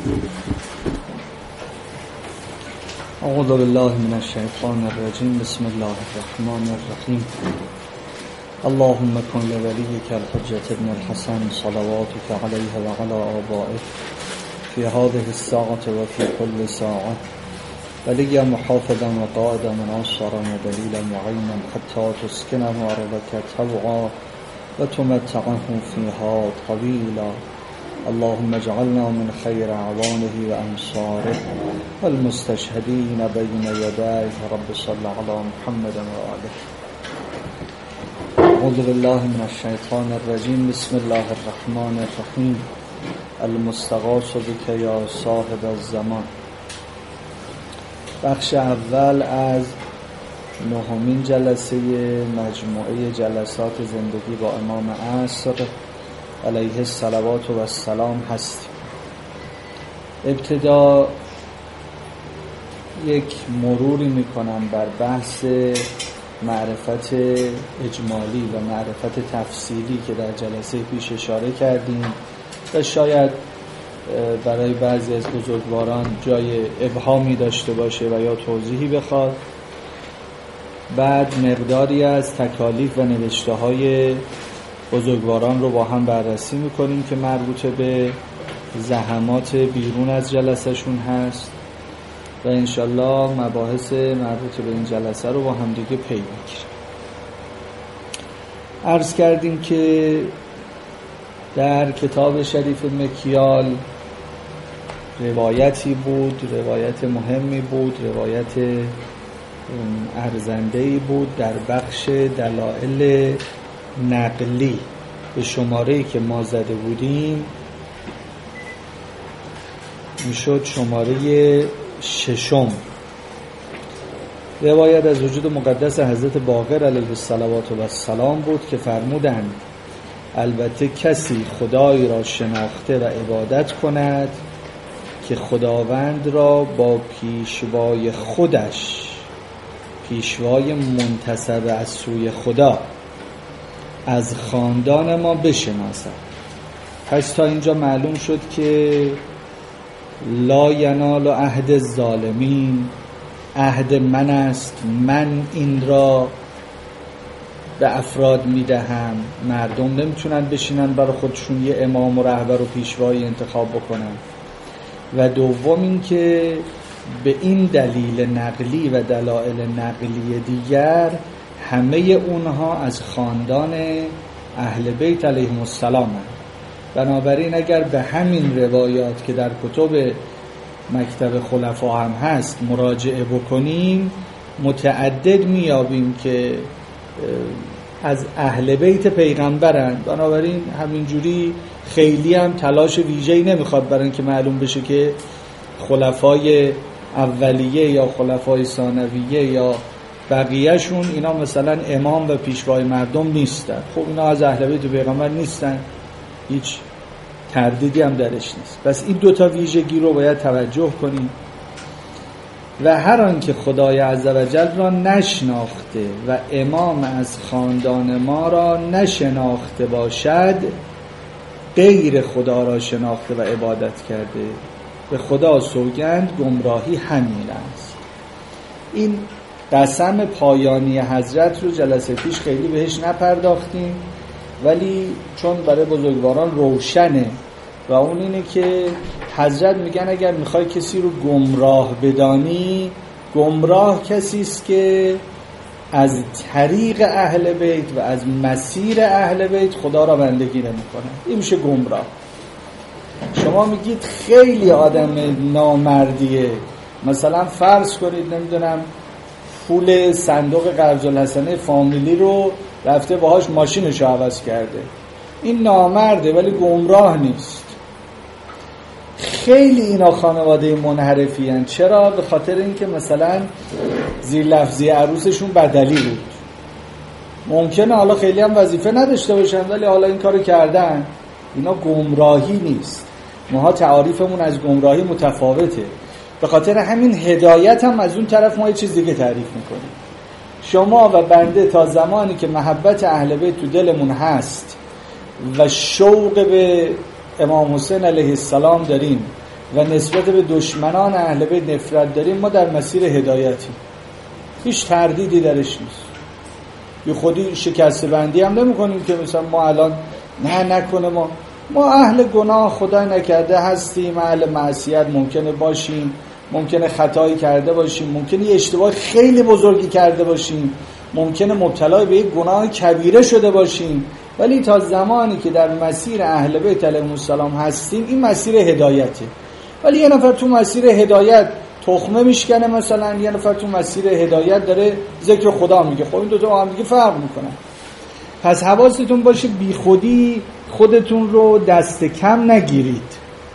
اعوذ بالله من الشیطان الرجیم. بسم الله الرحمن الرحیم. اللهم کن لولیک الحجة ابن الحسن صلواتك علیه و علی آبائه فی هذه الساعة و فی كل ساعة ولیا محافظا و قائدا مناصرا و دلیلا معینا حتی تسکنه ارضک طوعا و تمتعه فیها طویلا. اللهم اجعلنا من خیر اعوانه و انصاره والمستشهدین بین یدیه. رب صل علی محمد و آله. اعوذ بالله من الشیطان الرجیم. بسم الله الرحمن الرحیم. المستغاث بک یا صاحب الزمان. بخش اول از نهمین جلسه مجموعه جلسات زندگی با امام عصر علیه الصلوات و السلام هستیم. ابتدا یک مروری میکنم بر بحث معرفت اجمالی و معرفت تفصیلی که در جلسه پیش اشاره کردیم و شاید برای بعضی از بزرگواران جای ابهامی داشته باشه و یا توضیحی بخواد. بعد مقداری از تکالیف و نوشته های بزرگواران رو با هم بررسی میکنیم که مربوط به زحمات بیرون از جلسه شون هست و انشالله مباحث مربوط به این جلسه رو با هم دیگه پی میگیریم. عرض کردیم که در کتاب شریف مکیال روایتی بود، روایت مهمی بود، روایت ارزنده‌ای بود در بخش دلائل نقلی. به شماره‌ای که ما زده بودیم میشد شماره 6. روایت از وجود مقدس حضرت باقر علیه الصلوات و السلام بود که فرمودند البته کسی خدای را شناخته و عبادت کند که خداوند را با پیشوای خودش، پیشوای منتسب از سوی خدا، از خاندان ما بشناسد. پس تا اینجا معلوم شد که لا ینال عهد الظالمین، عهد من است، من این را به افراد میدهم. مردم نمیتونن بشینن برای خودشون یه امام و رهبر و پیشوایی انتخاب بکنن. و دوم این که به این دلیل نقلی و دلایل نقلی دیگر همه اونها از خاندان اهل بیت علیهم السلام هستند. بنابراین اگر به همین روایات که در کتب مکتب خلفا هم هست مراجعه بکنیم متعدد میابیم که از اهل بیت پیغمبرند. بنابراین همینجوری خیلی هم تلاش ویژه‌ای نمیخواد برای اینکه معلوم بشه که خلفای اولیه یا خلفای ثانویه یا بقیهشون اینا مثلا امام و پیشوای مردم نیستن. خب اینا از اهل بیت پیغمبر نیستن، هیچ تردیدی هم درش نیست. پس این دوتا ویژگی رو باید توجه کنیم. و هر آنکه خدای عزوجل را نشناخته و امام از خاندان ما را نشناخته باشد غیر خدا را شناخته و عبادت کرده. به خدا سوگند گمراهی همین است. این قسم پایانی حضرت رو جلسه پیش خیلی بهش نپرداختیم، ولی چون برای بزرگواران روشنه و اون اینه که حضرت میگن اگر میخوای کسی رو گمراه بدانی، گمراه کسی است که از طریق اهل بیت و از مسیر اهل بیت خدا را بندگی نمیکنه. این میشه گمراه. شما میگید خیلی آدم نامردیه، مثلا فرض کنید نمیدونم پول صندوق قرض الحسنه فامیلی رو رفته باهاش ماشینش رو عوض کرده، این نامرده ولی گمراه نیست. خیلی اینا خانواده منحرفی هن. چرا؟ به خاطر اینکه مثلا زیر لفظی عروسشون بدلی بود. ممکنه حالا خیلی هم وظیفه نداشته باشن ولی حالا این کارو کردن. اینا گمراهی نیست. ما تعریفمون از گمراهی متفاوته. به خاطر همین هدایت هم از اون طرف ما یه چیز دیگه تعریف میکنیم. شما و بنده تا زمانی که محبت اهل بیت تو دلمون هست و شوق به امام حسین علیه السلام داریم و نسبت به دشمنان اهل بیت نفرت داریم، ما در مسیر هدایتیم، هیچ تردیدی درش نیست. یه خودی شکسته بندی هم نمی کنیم که مثلا ما الان نکنه ما اهل گناه خدای نکرده هستیم، اهل معصیت ممکنه باشیم، ممکنه خطایی کرده باشیم، ممکنه یه اشتباه خیلی بزرگی کرده باشیم، ممکنه مبتلا به یک گناه کبیره شده باشیم، ولی تا زمانی که در مسیر اهل بیت علیهم السلام هستیم این مسیر هدایته. ولی یه نفر تو مسیر هدایت تخمه میشکنه، مثلا یه نفر تو مسیر هدایت داره ذکر خدا میگه، خب این دوتا با هم دیگه فرق میکنن. پس حواستون باشه بی خودی خودتون رو دست کم نگیرید.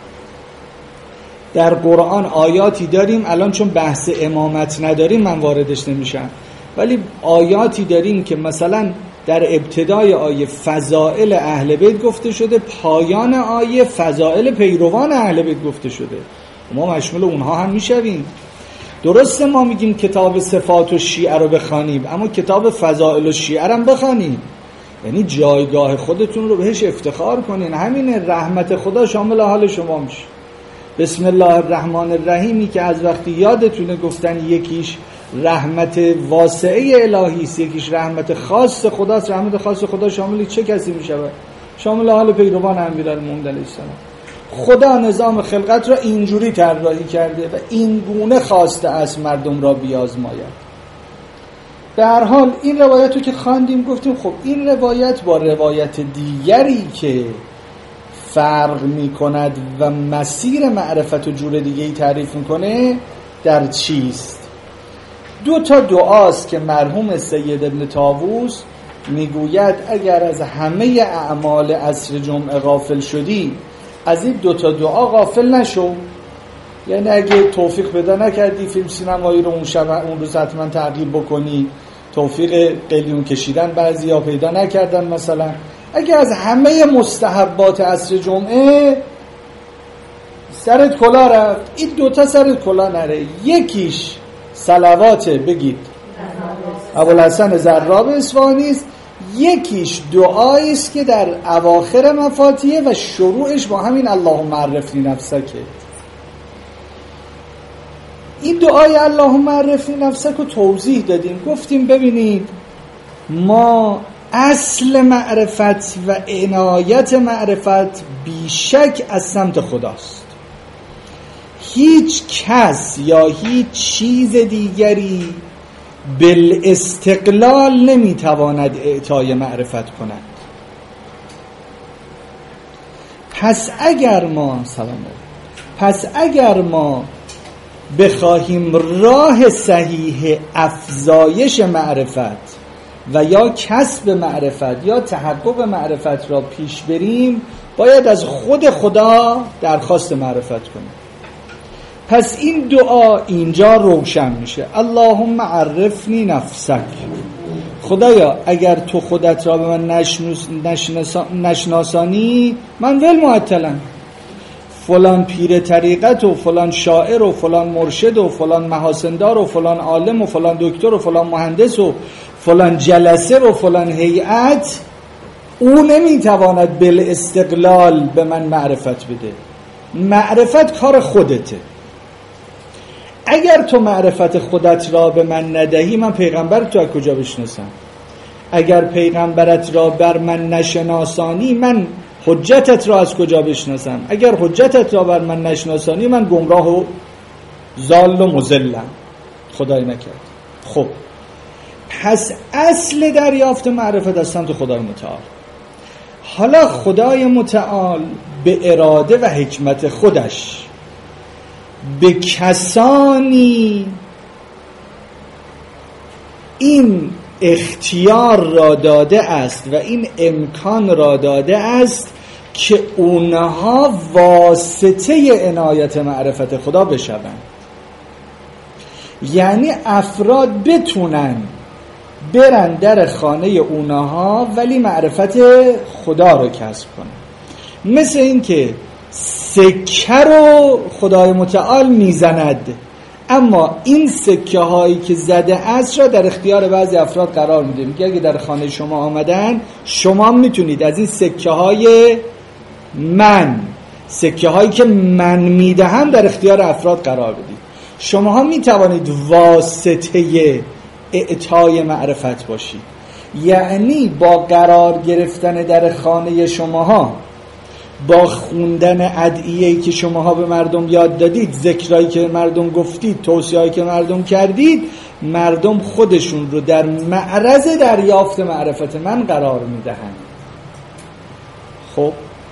در قرآن آیاتی داریم، الان چون بحث امامت نداریم من واردش نمیشم، ولی آیاتی داریم که مثلا در ابتدای آیه فضائل اهل بیت گفته شده، پایان آیه فضائل پیروان اهل بیت گفته شده، ما مشمول اونها هم میشویم. درسته ما میگیم کتاب صفات و شیعه رو بخوانیم، اما کتاب فضائل و شیعه رو هم بخوانیم، یعنی جایگاه خودتون رو بهش افتخار کنین. همین رحمت خدا شامل حال شما میشه. بسم الله الرحمن الرحیمی که از وقتی یادتونه گفتن یکیش رحمت واسعه الهی است، یکیش رحمت خاص خداست. رحمت خاص خدا شامل چه کسی میشه؟ شامل حال پیروان امیرالمومنین علیه السلام. خدا نظام خلقت را اینجوری طراحی کرده و این گونه خواسته از مردم را بیازماید. به هر حال این روایت رو که خواندیم گفتیم خب این روایت با روایت دیگری که فرق میکند و مسیر معرفت و جور دیگه‌ای تعریف میکنه در چیست؟ 2 دعاست که مرحوم سید ابن طاووس میگوید اگر از همه اعمال عصر جمعه غافل شدی از این 2 دعا غافل نشو. یعنی اگه توفیق پیدا نکردی فیلم سینمایی رو اون روز حتما تعقیب بکنی، توفیق قلیون کشیدن بعضیا پیدا نکردن مثلا، اگه از همه مستحبات عصر جمعه سرت کلا رفت، این 2 سرت کلا نره. یکیش صلوات بگید ابوالحسن زراب اصفهانی است، یکیش دعایی است که در اواخر مفاتیحه و شروعش با همین اللهم عرفنی نفسکه. این دعای اللهم عرفنی نفسک رو توضیح دادیم، گفتیم ببینید ما اصل معرفت و عنایت معرفت بیشک از سمت خداست. هیچ کس یا هیچ چیز دیگری بالاستقلال نمیتواند اعطای معرفت کند. پس اگر ما بخواهیم راه صحیح افزایش معرفت و یا کسب معرفت یا تحقق معرفت را پیش بریم، باید از خود خدا درخواست معرفت کنیم. پس این دعا اینجا روشن میشه، اللهم عرفنی نفسک. خدایا اگر تو خودت را به من نشناسانی من ول معطلم. فلان پیر طریقت و فلان شاعر و فلان مرشد و فلان محاسندار و فلان عالم و فلان دکتر و فلان مهندس و فلان جلسه و فلان هیئت او نمیتواند بالاستقلال به من معرفت بده. معرفت کار خودته. اگر تو معرفت خودت را به من ندهی من پیغمبرت تو از کجا بشناسم؟ اگر پیغمبرت را بر من نشناسانی من حجتت را از کجا بشناسم؟ اگر حجتت را بر من نشناسانی من گمراه و ضال و مضلم. خدای نکرد. خب پس اصل دریافت معرفت از سمت خدای متعال. حالا خدای متعال به اراده و حکمت خودش به کسانی این اختیار را داده است و این امکان را داده است که اونها واسطه عنایت معرفت خدا بشوند. یعنی افراد بتونن برن در خانه اونها ولی معرفت خدا رو کسب کنن. مثل این که سکه رو خدای متعال میزند، اما این سکه هایی که زده است را در اختیار بعضی افراد قرار میده. میگه اگه در خانه شما آمدن شما میتونید از این سکه های من سکه هایی که من میدهم در اختیار افراد قرار بدید. شماها میتوانید واسطه اعطای معرفت باشید، یعنی با قرار گرفتن در خانه شماها، با خوندن ادعیه‌ای که شماها به مردم یاد دادید، ذکرایی که مردم گفتید، توصیه‌ای که مردم کردید، مردم خودشون رو در معرض دریافت معرفت من قرار میدهند. خب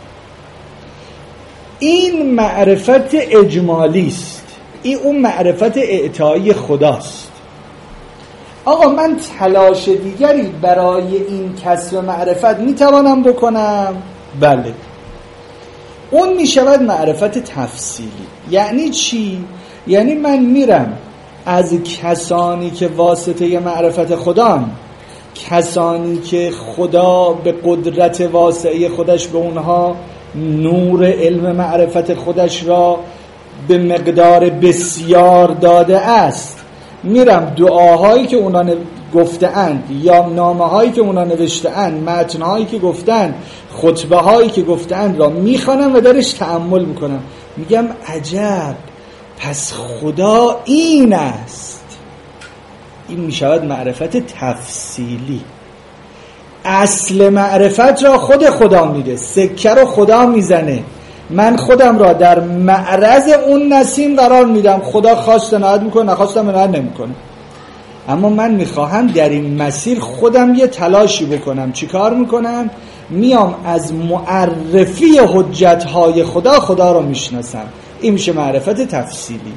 این معرفت اجمالی است، این اون معرفت اعطایی خداست. آقا من تلاش دیگری برای این کسب معرفت میتوانم بکنم؟ بله، اون میشود معرفت تفصیلی. یعنی چی؟ یعنی من میرم از کسانی که واسطه معرفت خدان، کسانی که خدا به قدرت واسعه خودش به اونها نور علم معرفت خودش را به مقدار بسیار داده است، میرم دعاهایی که اونا گفته اند یا نامه هایی که اونا نوشته اند، متن هایی که گفتن، خطبه هایی که گفته اند را میخوانم و درش تأمل میکنم، میگم عجب، پس خدا این است. این میشود معرفت تفصیلی. اصل معرفت را خود خدا میده، سکه رو خدا میزنه، من خودم را در معرض اون نسیم قرار میدم. خدا خواست عنایت میکنه، نخواستم عنایت نمیکنه. اما من میخواهم در این مسیر خودم یه تلاشی بکنم. چی کار میکنم؟ میام از معرفی حجتهای خدا رو میشناسم. این میشه معرفت تفصیلی.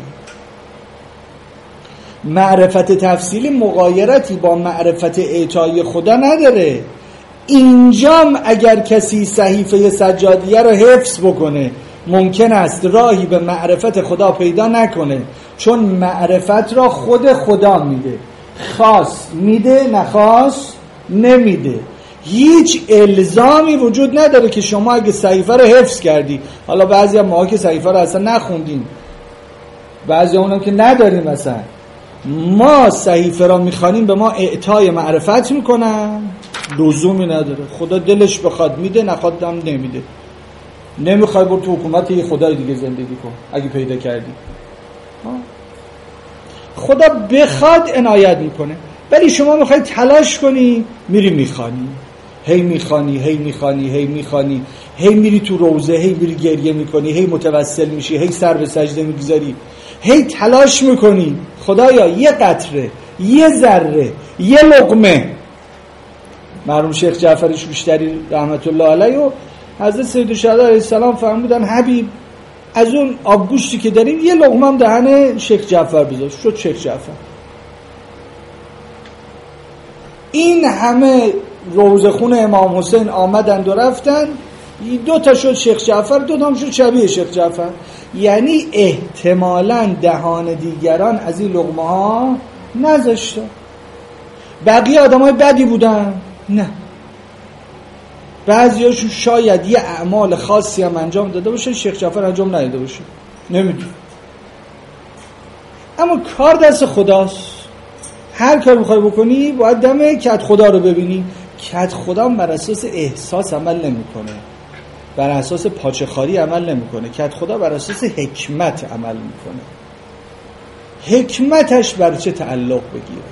معرفت تفصیلی مغایرتی با معرفت اعطای خدا نداره. اینجام اگر کسی صحیفه سجادیه رو حفظ بکنه ممکن است راهی به معرفت خدا پیدا نکنه، چون معرفت را خود خدا میده. خواست میده، نخواست نمیده. هیچ الزامی وجود نداره که شما اگه صحیفه رو حفظ کردی، حالا بعضی از ما که صحیفه رو اصلا نخوندیم، بعضی اونم که نداریم، مثلا ما صحیفه را میخوانیم به ما اعطای معرفت میکنن، لزومی نداره. خدا دلش بخواد میده، نخواد هم نمیده. نمیخوای برو تو حکومت یه خدای دیگه زندگی کن اگه پیدا کردی. خدا بخواد عنایت میکنه، ولی شما میخوای تلاش کنی، میری میخوانی، هی میخوانی، هی میخوانی، هی میخوانی، هی میری تو روزه، هی میری گریه میکنی، هی متوسل میشی، هی سر به سجده میگذاری، هی تلاش میکنی. خدایا یه قطره، یه ذره، یه لقمه. مرحوم شیخ جعفر شوشتری رحمت الله علیه و حضرت سید الشهدا علیه السلام فرمودن حبیب از اون آبگوشتی که داریم یه لقمه هم دهن شیخ جعفر بذار. شد شیخ جعفر. این همه روزه خون امام حسین آمدند و رفتن، 2 تا شد شیخ جعفر، 2 تا هم شد شبیه شیخ جعفر. یعنی احتمالاً دهان دیگران از این لقمه ها نذاشتن. بقیه آدمای بدی بودن؟ نه. بعضیاشون شاید یه اعمال خاصی هم انجام داده باشه، شیخ جعفر انجام نداده باشه، نمیدونم. اما کار دست خداست. هر کار میخوای بکنی باید دم کت خدا رو ببینی. کت خدا بر اساس احساس عمل نمیکنه، بر اساس پاچه‌خواری عمل نمیکنه. کت خدا بر اساس حکمت عمل میکنه. حکمتش بر چه تعلق بگیره.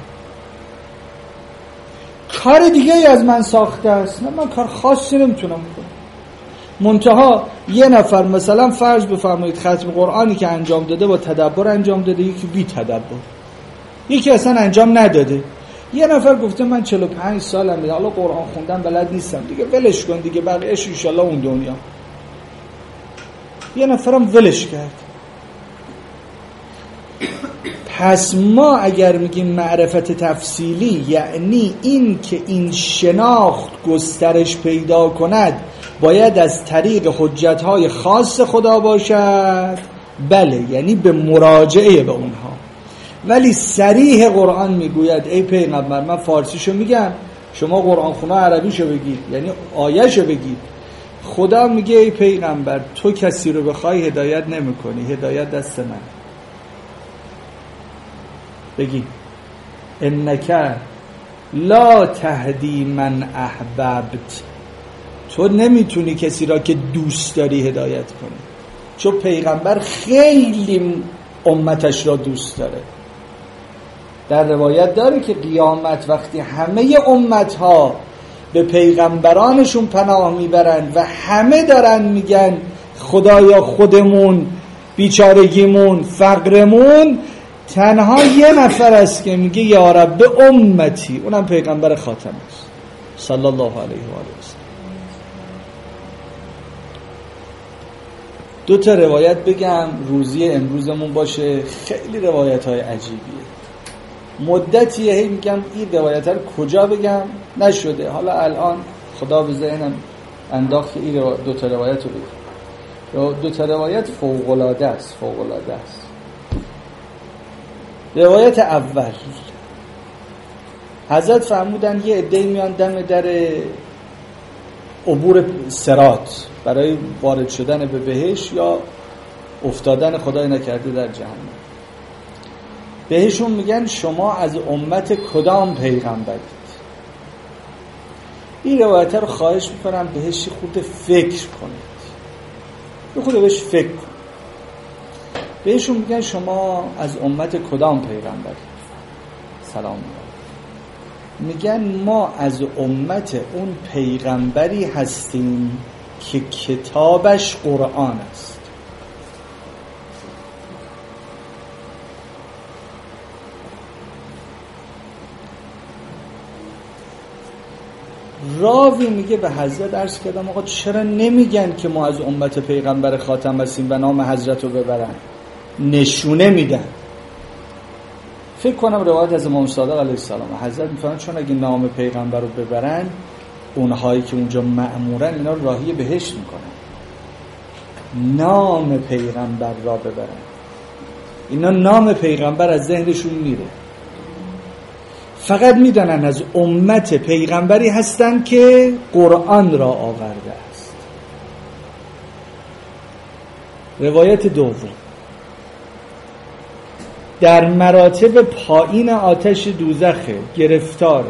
کار دیگه ای از من ساخته است، نه من کار خاصی نمیتونم بکنم. منتها یه نفر مثلا فرض بفرمایید ختم قرآنی که انجام داده با تدبر انجام داده، یکی بی تدبر، یکی اصلا انجام نداده. یه نفر گفته من 45 سالمه، حالا قرآن خوندن بلد نیستم، دیگه ولش کن دیگه، بقیه‌اش ان شاءالله اون دنیا. یه نفرم ولش کرد. پس ما اگر میگیم معرفت تفصیلی، یعنی این که این شناخت گسترش پیدا کند باید از طریق حجتهای خاص خدا باشد. بله، یعنی به مراجعه به اونها. ولی صریح قرآن میگوید ای پیغمبر، من فارسیشو میگم، شما قرآن خونا عربیشو بگید، یعنی آیهشو بگید. خدا میگه ای پیغمبر تو کسی رو بخوای هدایت نمیکنی، هدایت دست من. بگی انک لا تهدی من احببت، تو نمیتونی کسی را که دوست داری هدایت کنی. چون پیغمبر خیلی امتش را دوست داره. در روایت داره که قیامت وقتی همه امتها به پیغمبرانشون پناه میبرند و همه دارن میگن خدایا خودمون، بیچارگیمون، فقرمون، تنها یه نفر است که میگه یا رب امتی، اونم پیغمبر خاتم است صلی الله علیه و آله و سلم. دو تا روایت بگم روزی امروزمون باشه، خیلی روایت های عجیبیه. مدتیه هی میگم این روایت رو کجا بگم، نشده. حالا الان خدا به ذهنم انداخت که این دو تا روایت رو بگم. دو تا روایت فوق‌العاده است. روایت اول، حضرت فرمودن یه عده‌ای میان دم در عبور صراط برای وارد شدن به بهشت یا افتادن خدای نکرده در جهنم. بهشون میگن شما از امت کدام پیغمبرید؟ این روایت رو خواهش میکنم بهش خود فکر کنید، به خود بهش فکر کنید. بهشون میگن شما از امت کدام پیغمبرید؟ سلام علیکم. میگن ما از امت اون پیغمبری هستیم که کتابش قرآن است. راوی میگه به حضرت عرض کردم آقا چرا نمیگن که ما از امت پیغمبر خاتم هستیم و نام حضرت رو ببرن، نشونه میدن. فکر کنم روایت از امام صادق علیه السلام حضرت میفرمایند چون اگه نام پیغمبر رو ببرن اونهایی که اونجا مأمورن اینا رو راهی بهشت میکنن. نام پیغمبر را ببرن، اینا نام پیغمبر از ذهنشون میره، فقط میدانن از امت پیغمبری هستن که قرآن را آورده است. روایت دوم، در مراتب پایین آتش دوزخه، گرفتاره.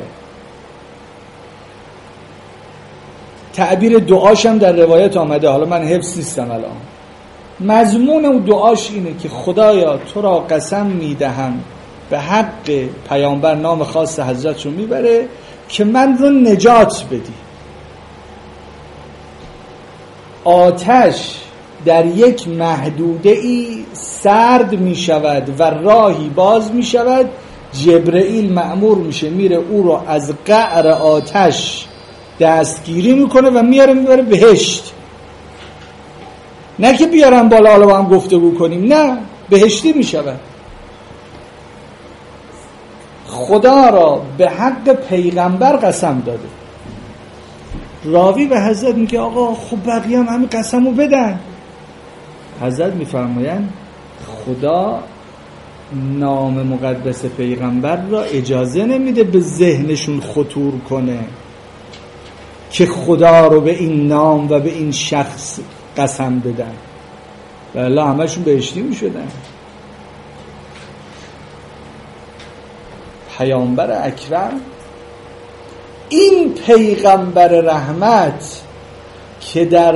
تعبیر دعاش هم در روایت آمده، حالا من حفظ نیستم الان. مضمون اون دعاش اینه که خدایا تو را قسم میدهم به حق پیامبر، نام خاص حضرت رو میبره، که من رو نجات بدی. آتش در یک محدوده ای سرد می شود و راهی باز می شود. جبرئیل مأمور میشه میره او رو از قعر آتش دستگیری میکنه و میبره بهشت. نه که بیارن بالا حالا با هم گفتگو کنیم، نه، بهشتی می شود. خدا را به حق پیغمبر قسم داده. راوی به حضرت میگه آقا خب بقیه هم همین قسمو بدن. حضرت میفرمایند خدا نام مقدس پیغمبر را اجازه نمیده به ذهنشون خطور کنه که خدا رو به این نام و به این شخص قسم بدن، والله همشون بهشتی میشدن. پیامبر اکرم، این پیغمبر رحمت که در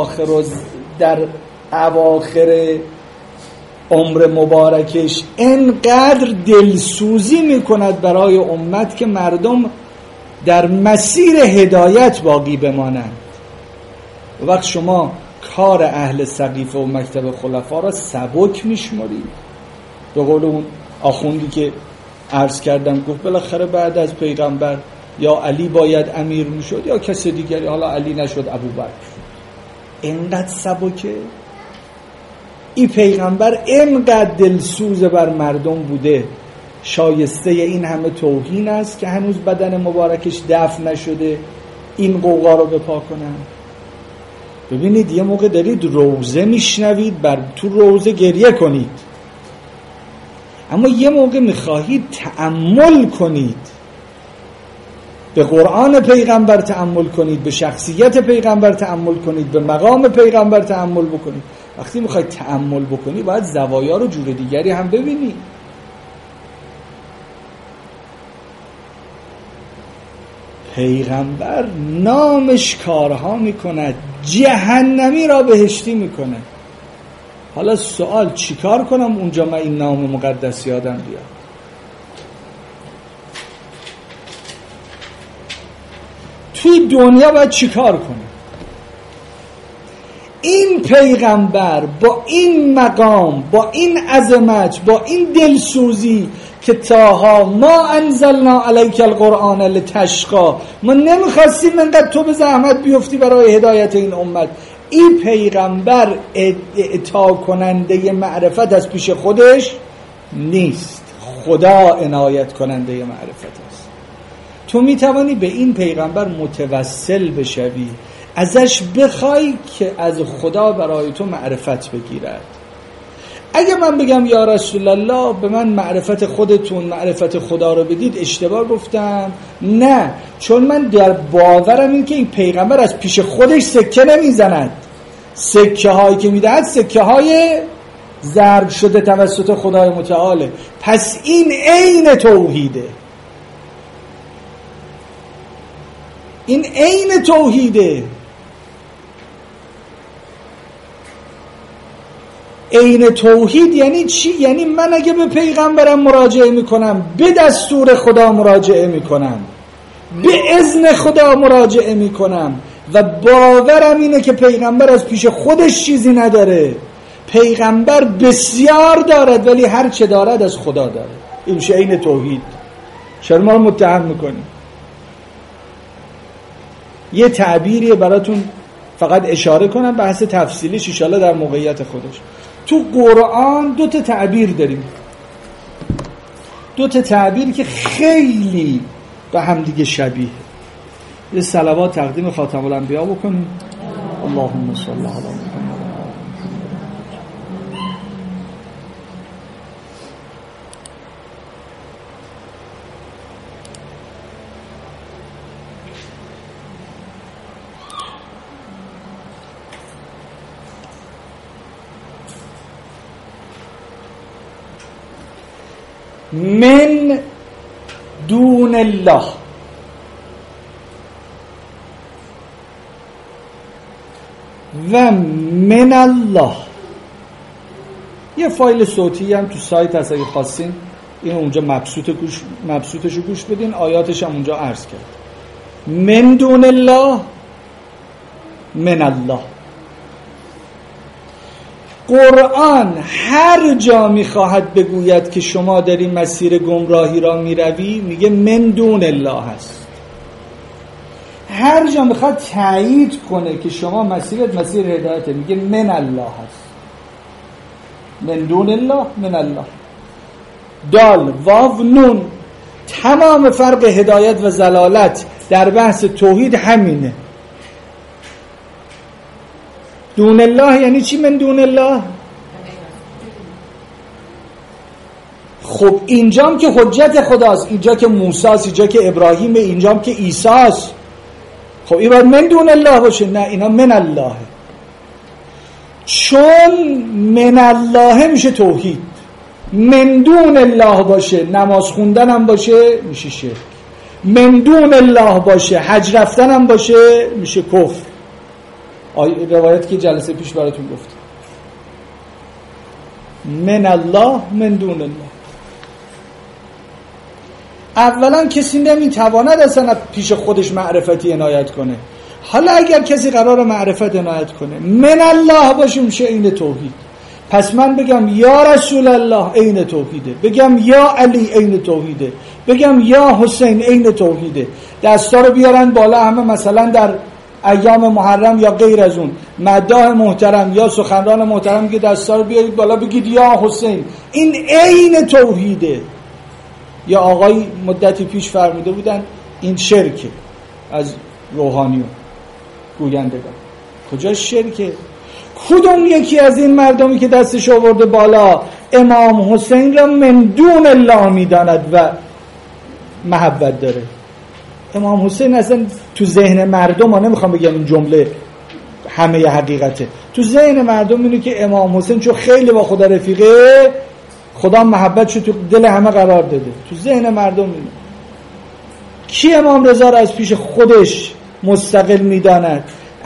اواخر عمر مبارکش انقدر دلسوزی میکند برای امت که مردم در مسیر هدایت باقی بمانند. وقت شما کار اهل سقیفه و مکتب خلفا را سبک میشمارید. به قول اون آخوندی که عرض کردم گفت بالاخره بعد از پیغمبر یا علی باید امیر میشد یا کسی دیگری، حالا علی نشد ابوبکر. اینقدر سبکه. این پیغمبر اینقدر دلسوز بر مردم بوده، شایسته این همه توهین است که هنوز بدن مبارکش دفن نشده این قوقا رو بپا کنن. ببینید یه موقع دارید روزه میشنوید، تو روزه گریه کنید، اما یه موقع میخواهید تأمل کنید، به قرآن پیغمبر تأمل کنید، به شخصیت پیغمبر تأمل کنید، به مقام پیغمبر تأمل بکنید. وقتی میخواید تأمل بکنید باید زوایا رو جور دیگری هم ببینید. پیغمبر نامش کارها میکند، جهنمی را بهشتی میکنه. حالا سوال چیکار کنم اونجا من این نام مقدس یادم بیاد؟ توی دنیا باید چیکار کنم؟ این پیغمبر با این مقام، با این عظمت، با این دلسوزی که تاها ما انزلنا علیک القرآن لتشقی، ما نمیخواستیم انقدر تو به زحمت بیفتی برای هدایت این امت. این پیغمبر اعطا کننده معرفت از پیش خودش نیست، خدا عنایت کننده معرفت است. تو میتوانی به این پیغمبر متوسل بشوی، ازش بخوای که از خدا برای تو معرفت بگیرد. اگه من بگم یا رسول الله به من معرفت خودتون، معرفت خدا رو بدید، اشتباه گفتم؟ نه، چون من در باورم این که این پیغمبر از پیش خودش سکه نمیزند. سکه هایی که میدهد سکه های ضرب شده توسط خدای متعاله. پس این عین توحیده، این عین توحیده. عین توحید یعنی چی؟ یعنی من اگه به پیغمبرم مراجعه میکنم، به دستور خدا مراجعه میکنم، به اذن خدا مراجعه میکنم و باورم اینه که پیغمبر از پیش خودش چیزی نداره، پیغمبر بسیار دارد ولی هر چه دارد از خدا داره. این میشه عین توحید. چرا ما رو متهم میکنیم؟ یه تعبیریه براتون فقط اشاره کنم، بحث تفصیلیش ان شاءالله در موقعیت خودش. تو قرآن دو تا تعبیر داریم، دو تا تعبیر که خیلی به هم دیگه شبیه. یه صلوات تقدیم خاتم الانبیا بکنیم. اللهم صل علی محمد. من دون الله و من الله. یه فایل صوتی هم تو سایت هست، اگه خواستین این اونجا مبسوطشو گوش بدین، آیاتش هم اونجا عرض کرد. من دون الله، من الله. قرآن هر جا میخواهد بگوید که شما در این مسیر گمراهی را میروی، میگه من دون الله هست. هر جا میخواد تایید کنه که شما مسیرت مسیر هدایته، میگه من الله هست. من دون الله، من الله. دال، واو، نون. تمام فرق هدایت و ضلالت در بحث توحید همینه. دون الله یعنی چی؟ من دون الله. خب اینجام که حجت خداست، اینجا که موسیٰ، اینجا که ابراهیم، اینجام که عیسیٰست. خب این باید من دون الله باشه؟ نه، اینا من الله. چون من الله میشه توحید. من دون الله باشه، نماز خوندن هم باشه میشه شرک. من دون الله باشه، حج رفتن هم باشه میشه کفر. روایت که جلسه پیش براتون گفتم. من الله، من دون الله. اولا کسی نمیتواند اصلا پیش خودش معرفتی عنایت کنه. حالا اگر کسی قرار معرفت عنایت کنه، من الله باشه، میشه عین توحید. پس من بگم یا رسول الله عین توحیده، بگم یا علی عین توحیده، بگم یا حسین عین توحیده. دستا رو بیارن بالا همه، مثلا در ایام محرم یا غیر از اون مداح محترم یا سخنران محترم که دستا رو بیارید بالا بگید یا حسین، این عین توحیده. یا آقای مدتی پیش فرموده بودن این شرکه از روحانیون گویندگان. کجا شرکه؟ کدوم یکی از این مردمی که دستش آورده بالا امام حسین را من دون الله میداند و محبت داره؟ امام حسین اصلا تو ذهن مردم، ما نمیخوام بگم این جمله همه حقیقته، تو ذهن مردم اینه که امام حسین چون خیلی با خدا رفیقه، خدا محبتشو تو دل همه قرار داده. تو ذهن مردم اینه. کی امام رضا را از پیش خودش مستقل میداند؟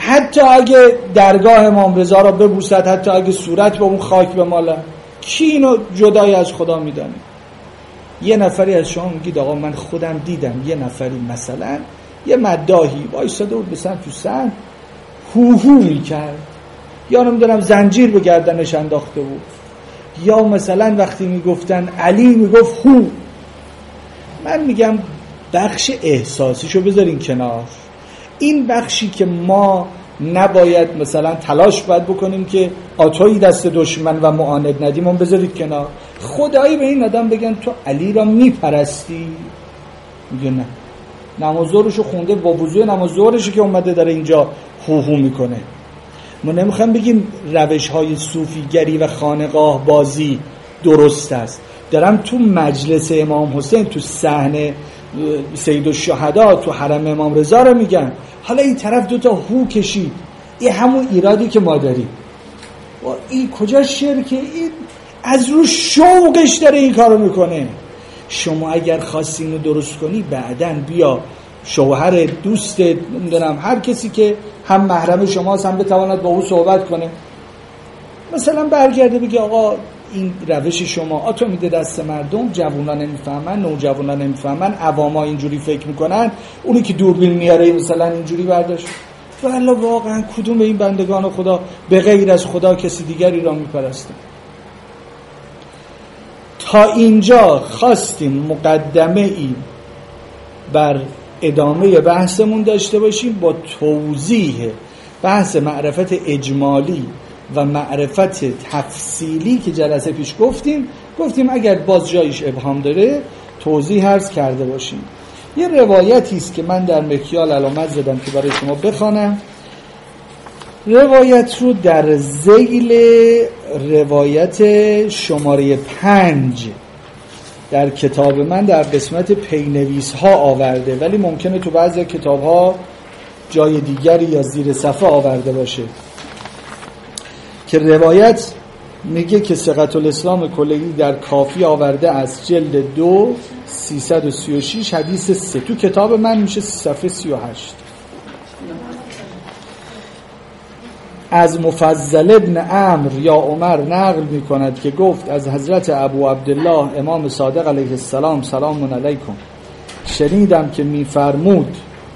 حتی اگه درگاه امام رضا را ببوسد، حتی اگه صورت به اون خاک بماله، کی اینو جدای از خدا میدانه؟ یه نفری از شما میگید آقا من خودم دیدم یه نفری مثلا یه مداحی وایساده بود بسن تو سن هو میکرد، یا نمیدونم زنجیر به گردنش انداخته بود، یا مثلا وقتی میگفتن علی میگفت هو. من میگم بخش احساسیشو بذارین کنار، این بخشی که ما نباید مثلا تلاش باید بکنیم که آتویی دست دشمن و معاند ندیم اون بذارید کنار. خدایی به این آدم بگن تو علی را میپرستی؟ میگه نه، نماز ظهرشو خونده، با وضوء نماز ظهرشو که اومده داره اینجا هو میکنه. ما نمیخوایم بگیم روش های صوفیگری و خانقاه بازی درست است. دارم تو مجلس امام حسین، تو صحن سید الشهدا، تو حرم امام رضا رو میگن. حالا این طرف دوتا هو کشید، این همون ایرادی که ما داریم. این کجا شرکه؟ این از رو شوقش داره این کارو میکنه. شما اگر خواستی اینو درست کنی بعدن بیا شوهر، دوست، نمیدونم هر کسی که هم محرم شماست هم بتواند با او صحبت کنه، مثلا برگرده بگه آقا این روش شما آتو میده دست مردم، جوونا نمیفهمن، نوجوانا نمیفهمن، عواما اینجوری فکر میکنن، اونی که دوربین میاره مثلا اینجوری برداشت. والله واقعا کدوم این بندگان خدا به غیر از خدا کسی دیگری را میپرسته؟ تا اینجا خواستیم مقدمه ای بر ادامه بحثمون داشته باشیم با توضیح بحث معرفت اجمالی و معرفت تفصیلی که جلسه پیش گفتیم اگر باز جایش ابهام داره توضیح عرض کرده باشیم. یه روایتی است که من در مکیال علامت زدم که برای شما بخوانم. روایت رو در ذیل روایت شماره 5 در کتاب من در قسمت پینویس ها آورده، ولی ممکنه تو بعضی کتاب ها جای دیگری یا زیر صفحه آورده باشه، که روایت میگه که ثقة الاسلام کلینی در کافی آورده از جلد 2 336 حدیث 3. تو کتاب من میشه صفحه 38. از مفضل ابن عمرو یا عمر نقل میکند که گفت از حضرت ابو عبدالله امام صادق علیه السلام سلام علیکم شنیدم که میفرمود،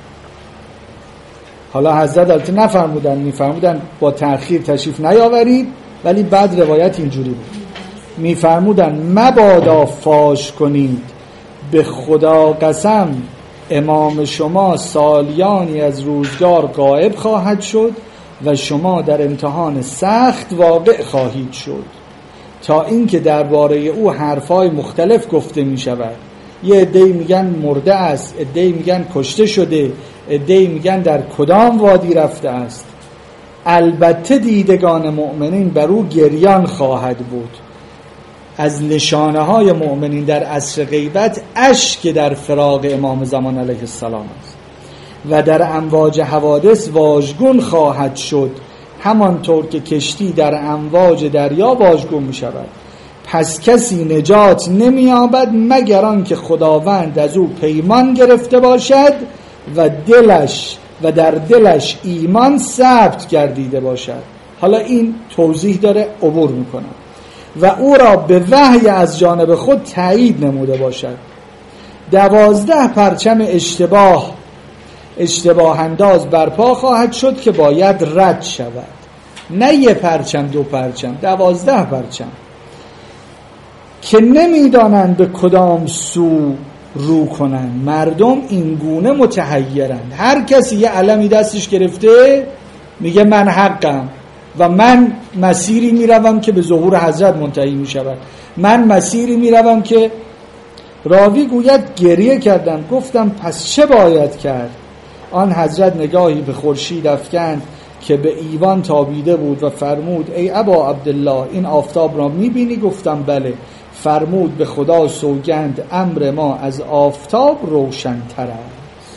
حالا حضرت البته نفرمودن، میفرمودن با تأخیر تشریف نیاورید، ولی بعد روایت اینجوری بود، میفرمودن مبادا فاش کنید، به خدا قسم امام شما سالیانی از روزگار غایب خواهد شد و شما در امتحان سخت واقع خواهید شد، تا اینکه درباره او حرفای مختلف گفته می شود. یه عده‌ای میگن مرده است، عده‌ای میگن کشته شده، عده‌ای میگن در کدام وادی رفته است. البته دیدگان مؤمنین بر او گریان خواهد بود. از نشانه های مؤمنین در عصر غیبت اشک در فراق امام زمان علیه السلام است و در امواج حوادث واژگون خواهد شد، همانطور که کشتی در امواج دریا واژگون می شود. پس کسی نجات نمی یابد مگر آن که خداوند از او پیمان گرفته باشد و در دلش ایمان ثبت گردیده باشد. حالا این توضیح داره، عبور میکنه. و او را به وحی از جانب خود تایید نموده باشد. 12 پرچم اشتباه انداز برپا خواهد شد که باید رد شود، نه یه پرچم 2 پرچم، 12 پرچم که نمیدانند به کدام سو رو کنند. مردم این گونه متحیرند، هر کسی یه علمی دستش گرفته میگه من حقم و من مسیری میروم که به ظهور حضرت منتهی میشود، من مسیری میروم که راوی گوید گریه کردم، گفتم پس چه باید کرد؟ آن حضرت نگاهی به خورشید افکند که به ایوان تابیده بود و فرمود ای ابا عبدالله این آفتاب را میبینی؟ گفتم بله. فرمود به خدا سوگند امر ما از آفتاب روشن‌تر است.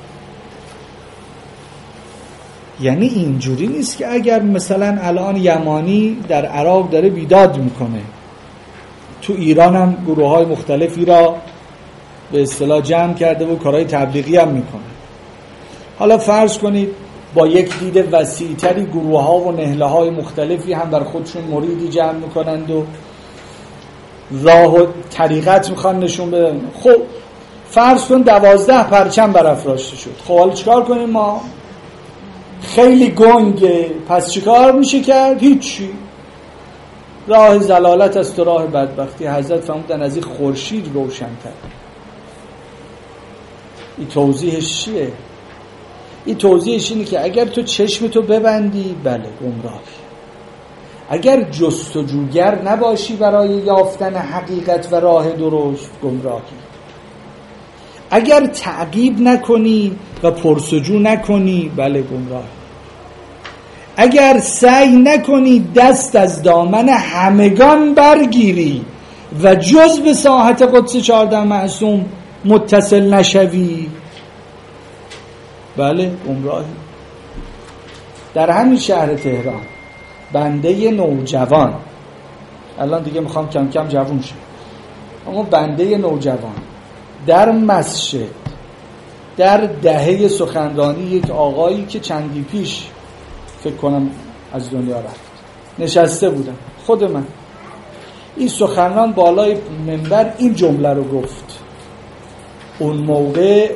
یعنی اینجوری نیست که اگر مثلا الان یمانی در عراق داره بیداد میکنه، تو ایران هم گروه های مختلفی را به اصطلاح جمع کرده و کارهای تبلیغی هم میکنه. حالا فرض کنید با یک دید وسیع‌تری گروه‌ها و نهله‌های مختلفی هم بر خودشون مریدی جمع میکنند و راه و طریقت میخوان نشون بدن. خب فرض کن 12 پرچم برافراشته شد. خب حالا چیکار کنیم ما؟ خیلی گنگه، پس چیکار میشه کرد؟ هیچی. راه ضلالت است و راه بدبختی. حضرت فرمودن از این خورشید روشن‌تر. این توضیحش چیه؟ این توضیحش اینه که اگر تو چشمتو ببندی بله گمراهی، اگر جستجوگر نباشی برای یافتن حقیقت و راه درست گمراهی، اگر تعقیب نکنی و پرسجو نکنی بله گمراهی، اگر سعی نکنی دست از دامن همگان برگیری و جز به ساحت قدس 14 معصوم متصل نشوی بله گمراهی. در همین شهر تهران بنده نوجوان، الان دیگه میخوام کم کم جوون شم، اما بنده نوجوان در مسجد در دهه سخنرانی یک آقایی که چندی پیش فکر کنم از دنیا رفت نشسته بودم، خود من، این سخنران بالای منبر این جمله رو گفت. اون موقع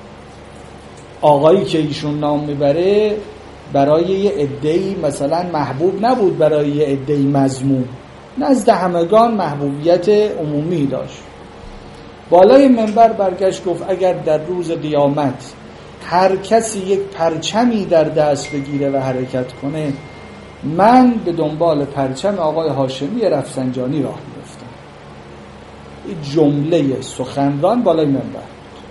آقایی که ایشون نام میبره برای یه عده‌ای مثلا محبوب نبود، برای یه عده‌ای مذموم، نزد همگان محبوبیت عمومی داشت. بالای منبر برگشت گفت اگر در روز قیامت هر کسی یک پرچمی در دست بگیره و حرکت کنه، من به دنبال پرچم آقای هاشمی رفسنجانی راه می‌افتم. این جمله سخنران بالای منبر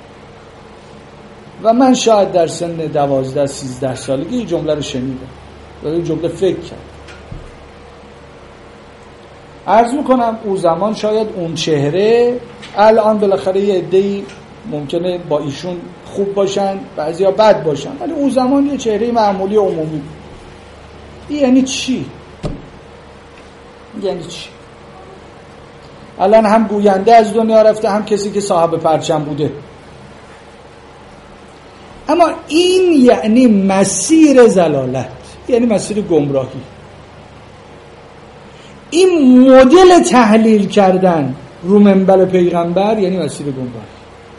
و من شاید در سن 12-13 سالگی این جمله رو شنیدم و این جمله فکر کردم. عرض میکنم اون زمان شاید اون چهره، الان بالاخره یه عده‌ای ممکنه با ایشون خوب باشن بعضیا بد باشن، ولی اون زمان یه چهره معمولی عمومی. این یعنی چی؟ یعنی چی؟ الان هم گوینده از دنیا رفته هم کسی که صاحب پرچم بوده. اما این یعنی مسیر ضلالت، یعنی مسیر گمراهی. این مدل تحلیل کردن رو منبر پیغمبر یعنی مسیر گمراهی.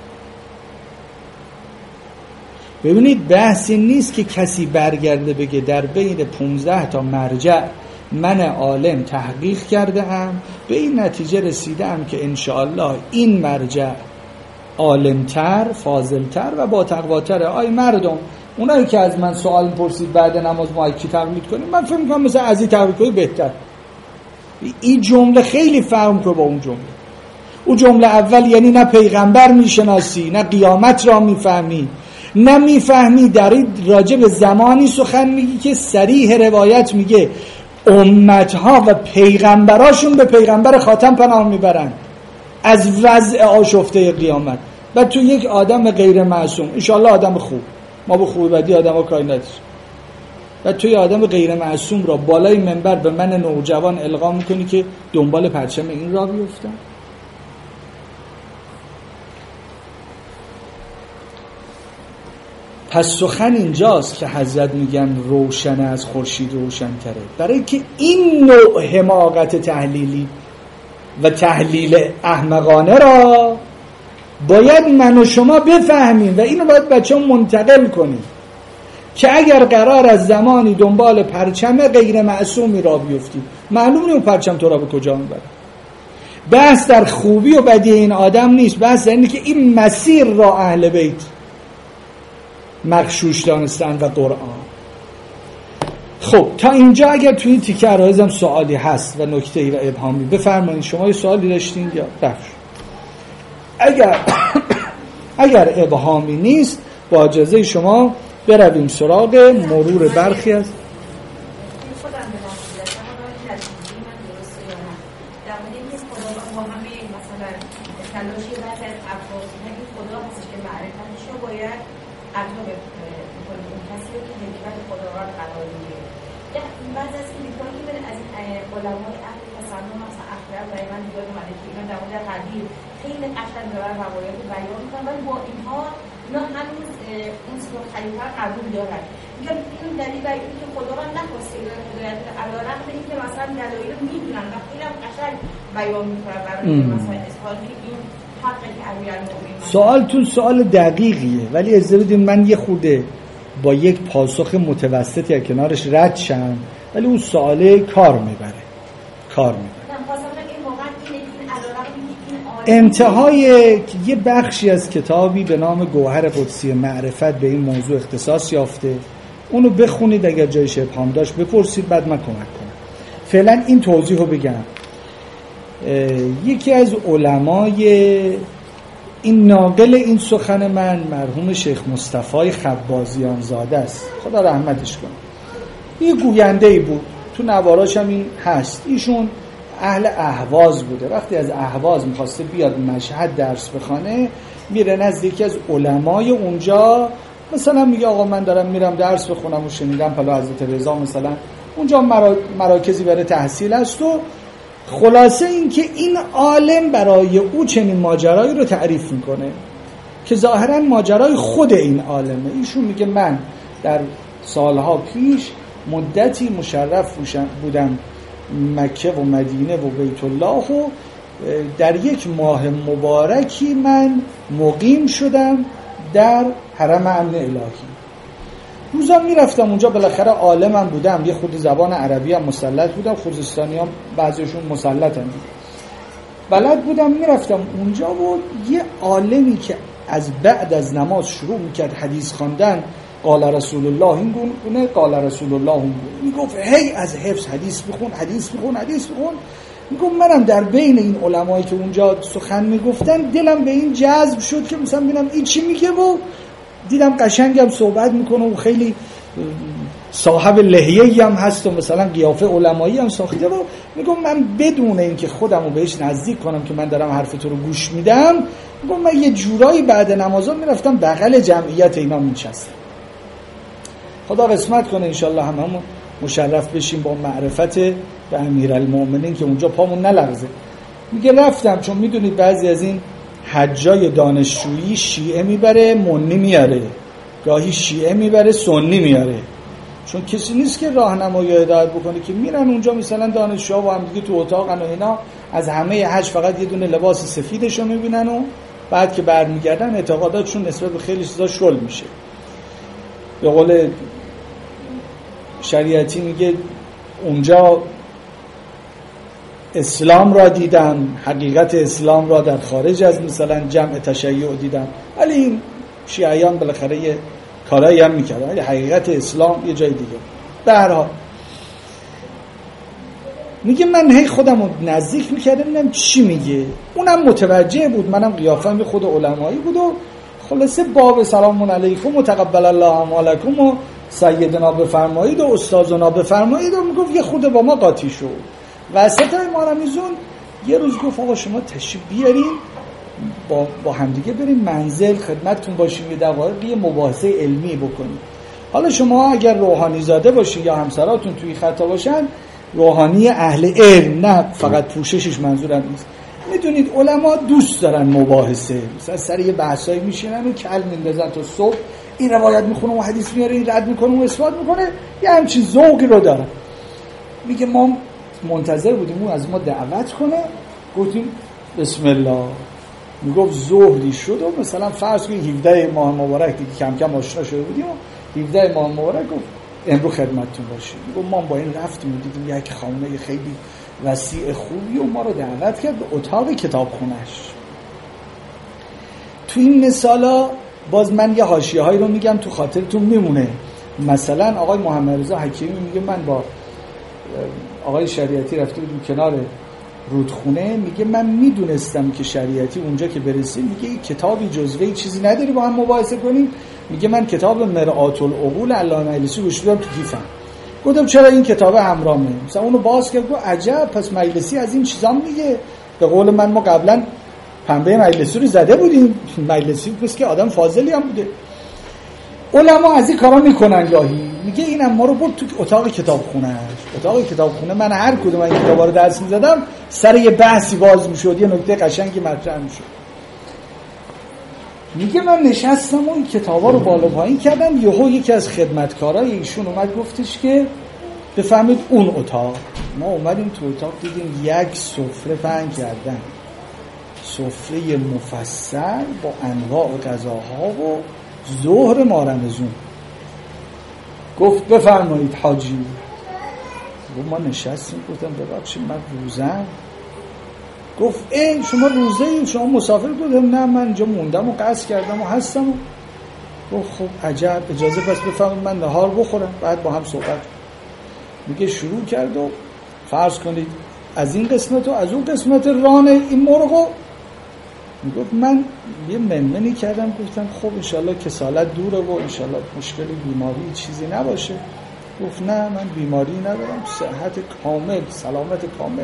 ببینید بحثی نیست که کسی برگرده بگه در بین 15 تا مرجع من عالم تحقیق کرده ام به این نتیجه رسیدم که انشاءالله این مرجع عالمتر، فاضلتر و با تقواتره. آی مردم، اونایی که از من سوال پرسید بعد نماز ما کی تقلید کنیم، من فکر می‌کنم مثلا از این تقلید کنیم بهتر. این جمله خیلی فرق می‌کنه با اون جمله. اون جمله اول یعنی نه پیغمبر میشناسی، نه قیامت را میفهمی، نه میفهمی در این راجع به زمانی سخن میگی که صریح روایت میگه امتها و پیغمبراشون به پیغمبر خاتم پناه میبرن از وضع آشفته قیامت. و تو یک آدم غیر معصوم، انشالله آدم خوب، ما به خوبی بدی آدم ها کاری نداریم، و توی آدم غیر معصوم را بالای منبر به من نوجوان القا میکنی که دنبال پرچم این را بیفتم. پس سخن اینجاست که حضرت میگن روشن از خورشید روشن تره، برای که این نوع حماقت تحلیلی و تحلیل احمقانه را باید من و شما بفهمیم و اینو باید بچه‌ها منتقل کنیم که اگر قرار از زمانی دنبال پرچم غیر معصومی را بیفتی، معلوم نیست اون پرچم تو را به کجا میبره. بحث در خوبی و بدی این آدم نیست، بحث در اینه که این مسیر را اهل بیت مغشوش دانستن و قرآن. خب تا اینجا اگر توی این تیکه عرایزم سوالی هست و نکته‌ای و ابهامی بفرمایید. شما یه سوالی داشتین یا بخش؟ اگر ابهامی نیست با اجازه شما برویم سراغ مرور برخی از خیلی قشنگ دارن روایت بیان میکنن، ولی با اینها اینا هنوز اون سلوک خلیفه قبول دارن. میگم این دلیل برای اینکه خدا را نخواسته اینا هدایت علیرغم اینکه مثلا دلایل رو میدونن و خیلی هم قشنگ بیان میکنن برای مثلا اظهار این حقی که امیرالمومنین. سوالتون سوال دقیقیه، ولی اجازه بدید من یه خورده با یک پاسخ متوسطی از کنارش رد شم، ولی اون سواله کار میبره. انتهای یه بخشی از کتابی به نام گوهر قدسی معرفت به این موضوع اختصاص یافته، اونو بخونید، اگر جایش ابهام داشت بپرسید، بعد من کمک کنم. فعلا این توضیح رو بگم. یکی از علمای این ناقل این سخن من مرحوم شیخ مصطفی خبازیان زاده است، خدا رحمتش کنه. یه گوینده بود، تو نواراش هم این هست. ایشون اهل اهواز بوده. وقتی از اهواز میخواسته بیاد مشهد درس بخونه، میره نزد یکی از علمای اونجا، مثلا میگه آقا من دارم میرم درس بخونم و شنیدم پلا حضرت رضا مثلا اونجا مراکزی برای تحصیل است، و خلاصه این که این عالم برای او چنین ماجرایی رو تعریف میکنه که ظاهرا ماجرای خود این عالمه. ایشون میگه من در سالها پیش مدتی مشرف بودم مکه و مدینه و بیت الله، و در یک ماه مبارکی من مقیم شدم در حرم امن الهی. روزا میرفتم اونجا، بالاخره عالمم بودم، یه خود زبان عربی هم مسلط بودم، خوزستانی هم بعضیشون مسلطن، بلد بودم، میرفتم اونجا و یه عالمی که از بعد از نماز شروع میکرد حدیث خواندن، قال رسول الله این گونه، قال رسول الله اون گونه، میگفت هی از حفظ حدیث بخون. میگفت منم در بین این علمایی که اونجا سخن میگفتن دلم به این جذب شد که مثلا ببینم این چی میگه، و دیدم قشنگم صحبت میکنه و خیلی صاحب لحیه‌ای هم هست و مثلا قیافه علمایی هم ساخته، و میگم من بدون اینکه خودم رو بهش نزدیک کنم که من دارم حرف تو رو گوش میدم، میگم من یه جورایی بعد نمازا میرفتم بغل جمعیت اینا میچستم. خدا قسمت کنه انشالله هممون مشرف بشیم با معرفت به امیرالمومنین که اونجا پامون نلغزه. میگه رفتم، چون میدونید بعضی از این حجای دانشجویی شیعه میبره منی میاره، گاهی شیعه میبره سنی میاره، چون کسی نیست که راهنمایی هدایت بکنه، که میرن اونجا مثلا دانشجوها با هم دیگه تو اتاقن و اینا، از همه حج فقط یه دونه لباس سفیدشو میبینن و بعد که برمیگردن اعتقاداتشون نسبت به خیلی چیزا شل میشه. به قول شریعتی میگه اونجا اسلام را دیدم، حقیقت اسلام را در خارج از مثلا جمع تشیع دیدم، ولی این شیعیان بالاخره یه کارایی هم میکردن، ولی حقیقت اسلام یه جای دیگه. به هر حال میگه من هی خودم رو نزدیک میکردم ببینم چی میگه، اونم متوجه بود، منم قیافم خود علمایی بود، و خلاصه باب سلام علیکم و تقبل الله اعمالکم و سیدنا بفرمایید و استاذنا بفرمایید، و میگفت یه خود با ما قاطی شد. وسطای مارمیزون یه روز گفت آقا شما تشریف بیارین با همدیگه بریم منزل خدمتتون باشیم، یه دقایق یه مباحثه علمی بکنیم. حالا شما اگر روحانی زاده باشین یا همسراتون توی خطا باشن، روحانی اهل علم، نه فقط پوششش منظورم نیست. میدونید علما دوست دارن مباحثه، مثلا سر یه بحثایی میشینن و کل میندازن تا صبح، این روایت میخونه و حدیث میاره، این رد میکنه و اثبات میکنه، یه همچین ذوقی رو دارن. میگه ما منتظر بودیم اون از ما دعوت کنه، گفتیم بسم الله. میگفت ظهری شد و مثلا فرض کنید 17 ماه مبارک دیگه کم کم آشنا شده بودیم و 17 ماه مبارک گفت امروز خدمتتون باشیم. میگفت ما با این رفتیم و دیدیم یک خانه خیلی وسیع خوبی و ما رو دعوت کرد به اتاق کتابخونه‌اش. تو این مثالا باز من یه حاشیه‌هایی رو میگم تو خاطرتون میمونه. مثلا آقای محمد رضا حکیمی میگه من با آقای شریعتی رفته بودیم کنار رودخونه، میگه من میدونستم که شریعتی اونجا که برسیم، میگه این کتابی جزوه‌ای چیزی نداری با هم مباحثه کنیم. میگه من کتاب مرآت العقول علامه مجلسی گوش دادم تو کیفم. گفتم چرا این کتاب همراهمه؟ مثلا اونو باز کرد گفت عجب، پس مجلسی از این چیزا میگه. به قول من ما قبلا پنبه مجلسی رو زده بودیم، مجلسی پس که آدم فاضلی هم بوده. علما از این کارا میکنن گاهی. میگه اینم ما رو برد تو اتاق کتابخونه. اتاق کتابخونه من هر کدوم این کتابا رو درس می‌زدم، سر یه بحثی باز میشد، یه نکته قشنگی مطرح میشد. میگه من نشستم و این کتابا رو بالا پایین کردم، یهو یکی از خدمتکارای ایشون اومد گفتش که بفهمید اون اتاق. ما اومدیم تو اتاق دیدیم یک سفره پهن کردن، سفره مفصل با انواع غذاها و ظهر ما رمضون. گفت بفرمایید حاجی. ما نشستیم، گفتم ببخشید من روزم. گفت ای شما روزه ای، شما مسافر؟ گفتم نه من اینجا موندم و قصد کردم و هستم. گفت خب عجب، اجازه پس بفرمایید من نهار بخورم بعد با هم صحبت. میگه شروع کرد و فرض کنید از این قسمت و از اون قسمت ران این مرغو. میگفت من یه منمنی کردم، گفتم خب انشالله کسالت دوره و انشالله مشکلی بیماری چیزی نباشه. گفت نه من بیماری ندارم، صحت کامل، سلامت کامل.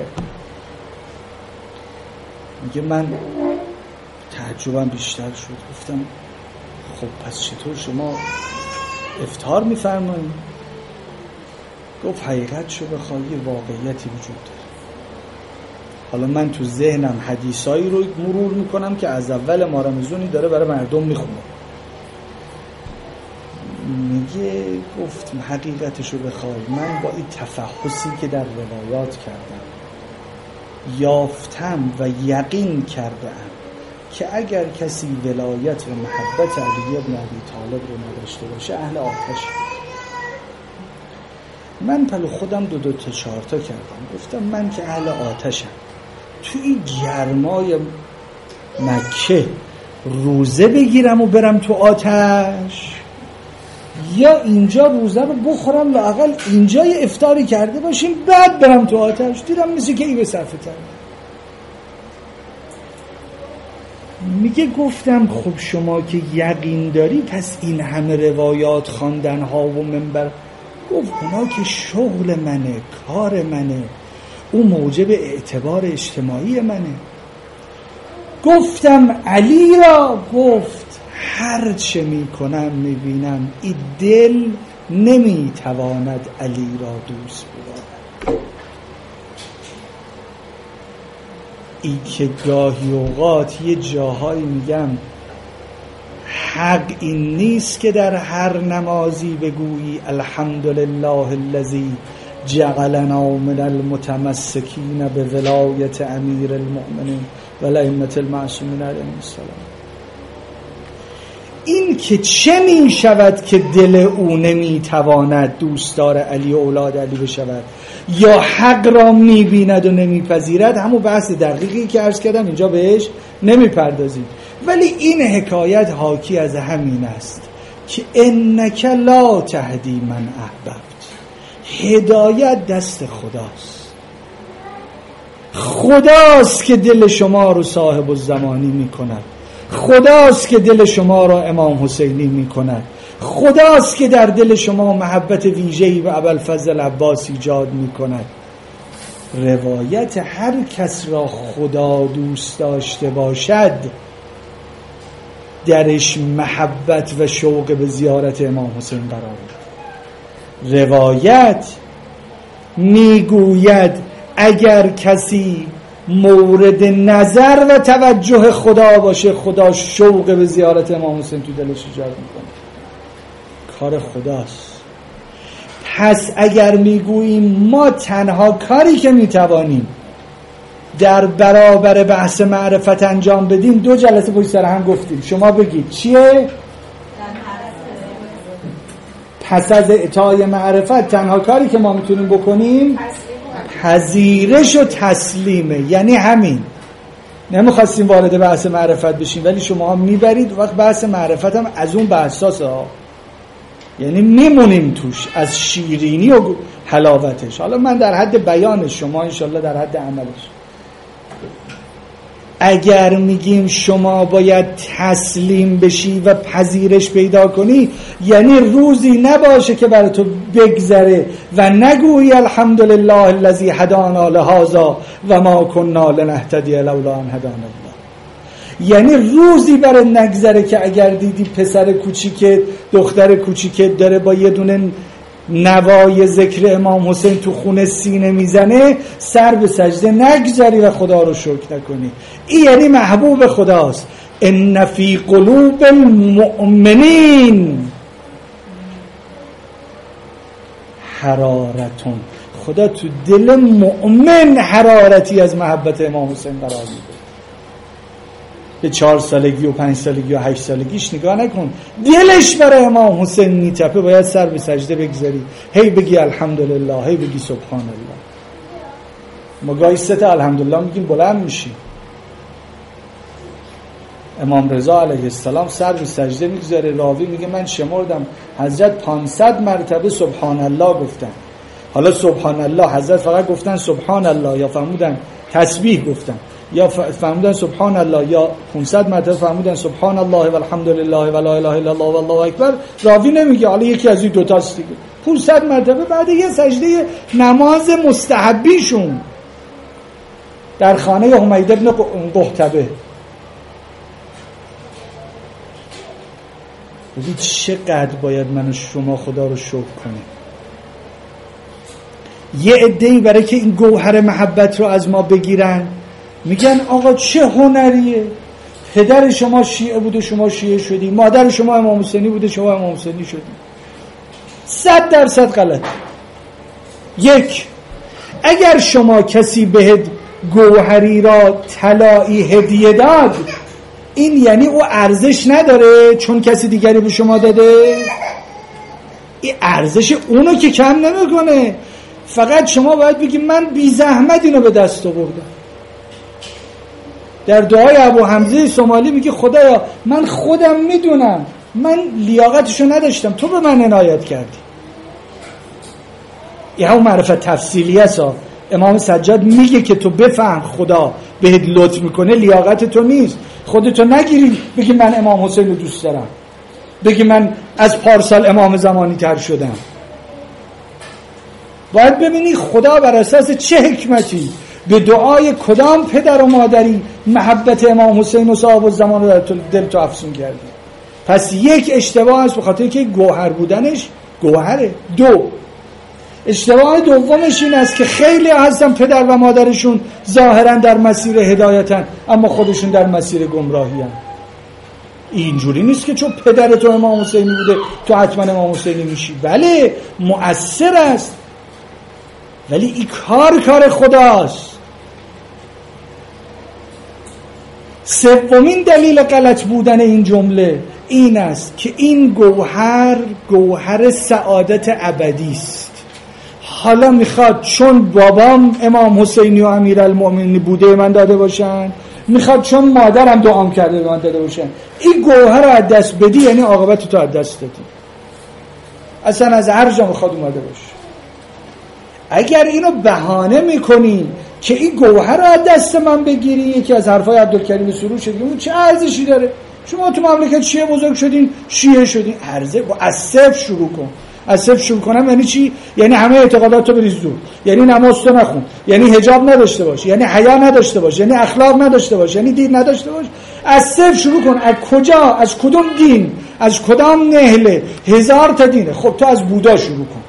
میگه من تعجبم بیشتر شد، گفتم خب پس چطور شما افطار میفرمایید؟ گفت حقیقت شو بخوای یه واقعیتی وجود داره. حالا من تو ذهنم حدیثایی رو مرور میکنم که از اول ما رمضونی داره برای مردم میخونه. میگه گفت حقیقتشو بخوای من با این تفحصی که در روایات کردم یافتم و یقین کردم که اگر کسی ولایت و محبت علی ابن ابی طالب رو نداشته باشه اهل آتش. من پلو خودم دو تا چهار تا کردم، گفتم من که اهل آتشم، تو این گرمای مکه روزه بگیرم و برم تو آتش، یا اینجا روزه رو بخورم لااقل اینجا یه افطاری کرده باشیم بعد برم تو آتش. دیدم مثل که این به صرفه کردم. میگه گفتم خب شما که یقین داری پس این همه روایات خواندن ها و منبر. گفت اونا که شغل منه، کار منه، اون موجب اعتبار اجتماعی منه. گفتم علی را، گفت هر چه میکنم میبینم این دل نمیتواند علی را دوست بدارد. این که گاهی اوقات یه جاهایی میگم حق این نیست که در هر نمازی بگویی الحمدلله الذی جعلنا من المتمسکین به ولایت امیر المؤمنین و الائمة المعصومین علیهم السلام. این که چه می شود که دل او نمی تواند دوستدار علی و اولاد علی بشود یا حق را می بیند و نمی پذیرد، همون بحث دقیقی که عرض کردم اینجا بهش نمی پردازید. ولی این حکایت حاکی از همین است که انک لا تهدی من احببت. هدایت دست خداست که دل شما رو صاحب الزمانی می کند، خداست که دل شما را امام حسینی می کند، خداست که در دل شما محبت ویژه‌ای به ابوالفضل عباس ایجاد می کند. روایت هر کس را خدا دوست داشته باشد درش محبت و شوق به زیارت امام حسین قرار دارد. روایت میگوید اگر کسی مورد نظر و توجه خدا باشه خدا شوق به زیارت امام حسین تو دلش ایجاد میکنه. کار خداست. پس اگر میگوییم ما تنها کاری که میتوانیم در برابر بحث معرفت انجام بدیم، 2 جلسه پشت سر هم گفتیم، شما بگید چیه؟ پس از اعطای معرفت تنها کاری که ما میتونیم بکنیم پذیرش و تسلیمه. یعنی همین. نمیخواستیم وارد بحث معرفت بشیم ولی شما هم میبرید وقت بحث معرفت هم از اون بحثاسه ها، یعنی میمونیم توش از شیرینی و حلاوتش. حالا من در حد بیانش، شما انشالله در حد عملش. اگر میگیم شما باید تسلیم بشی و پذیرش پیدا کنی، یعنی روزی نباشه که برای تو بگذره و نگویی الحمدلله الذی هدانا لهذا و ما کنا لنهتدی لولا ان هدانا الله. یعنی روزی برای نگذره که اگر دیدی پسر کوچیکت، دختر کوچیکت داره با یه دونه نوای ذکر امام حسین تو خونه سینه میزنه، سر به سجده نگذاری و خدا رو شکر نکنی. این یعنی محبوب خداست. ان فی قلوب المؤمنین حرارتون، خدا تو دل مؤمن حرارتی از محبت امام حسین قرار میده. به 4 سالگی و 5 سالگی و 8 سالگیش نگاه نکن، دلش برای امام حسین میتپه، باید سر به سجده بگذاری، هی بگی الحمدلله، هی بگی سبحان الله. ما گاهی 3 تا الحمدلله میگیم بلند میشیم. امام رضا علیه السلام سر به سجده میگذاره، راوی میگه من شمردم حضرت 500 مرتبه سبحان الله گفتن. حالا سبحان الله حضرت فقط گفتن سبحان الله، یا فرمودن تسبیح گفتن، یا فرمودن سبحان الله، یا 500 مرتبه فرمودن سبحان الله و الحمد لله و لا اله الا الله و الله اکبر. راوی نمیگه، حالا یکی از این دو تاست دیگه. 500 مرتبه بعد یه سجده نماز مستحبیشون در خانه حمید ابن قحطبه. ببین چقدر باید من و شما خدا رو شکر کنیم. یه عده‌ای برای که این گوهر محبت رو از ما بگیرن میگن آقا چه هنریه، پدر شما شیعه بوده شما شیعه شدی، مادر شما امام حسینی بوده شما امام حسینی شدی. 100% غلط. یک، اگر شما کسی بهت گوهری را طلایی هدیه داد، این یعنی او ارزش نداره چون کسی دیگری به شما داده؟ این ارزش اونو که کم نمیکنه. فقط شما باید بگی من بی زحمت اینو به دست آوردم. در دعای ابو حمزه سومالی میگه خدایا من خودم میدونم من لیاقتشو نداشتم، تو به من عنایت کردی. این همون معرفت تفصیلی است. امام سجاد میگه که تو بفهم خدا بهت لطف میکنه، لیاقت تو نیست. خودتو نگیری بگی من امام حسین رو دوست دارم، بگی من از پارسال امام زمانی تر شدم. باید ببینی خدا بر اساس چه حکمتی به دعای کدام پدر و مادری محبت امام حسین و صاحب الزمان رو در دل تو افسون کرده. پس یک اشتباه است به خاطر که گوهر بودنش گوهره. دو، اشتباه دومش این است که خیلی هستن پدر و مادرشون ظاهرا در مسیر هدایتن اما خودشون در مسیر گمراهی هن. اینجوری نیست که چون پدر تو امام حسینی بوده تو حتما امام حسینی میشی. بله مؤثر است، ولی این کار خداست. سومین دلیل غلط بودن این جمله این است که این گوهر سعادت ابدی است. حالا میخواد چون بابام امام حسینی و امیرالمؤمنین بوده من داده باشن، میخواد چون مادرم دعام کرده من داده باشن. این گوهر رو از دست بدی یعنی عاقبت تو از دست دادی، اصلا از هر جا میخواد اومده باشه. اگر اینو بهانه میکنی که این گوهر رو از دست من بگیری، یکی از حرفای عبدالکریم سروش اون چه ارزشی داره؟ شما تو مملکت شیعه بزرگ شدین، شیعه شدین، ارزش از صفر شروع کن. از صفر شروع کنم یعنی چی؟ یعنی همه اعتقادات رو بریز دور، یعنی نماز تو نخون، یعنی حجاب نداشته باش، یعنی حیا نداشته باش، یعنی اخلاق نداشته باش، یعنی دین نداشته باش. از صفر شروع کن. از کجا؟ از کدوم دین؟ از کدام نهله؟ 1000 تا دینه. خب تو از بودا شروع کن.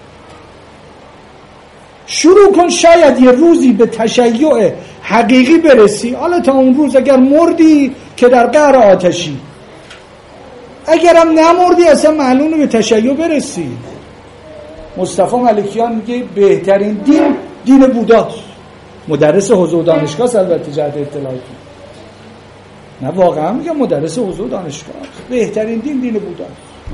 شروع کن، شاید یه روزی به تشیع حقیقی برسی. حالا تا اون روز اگر مردی که در قعر آتشی، اگرم نمردی اصلا معلومه به تشیع برسی. مصطفی ملکیان میگه بهترین دین دین بوداست. مدرس حوزه و دانشگاه البته جهت اطلاعاتی، نه واقعا میگه مدرس حوزه و دانشگاه، بهترین دین دین بوداست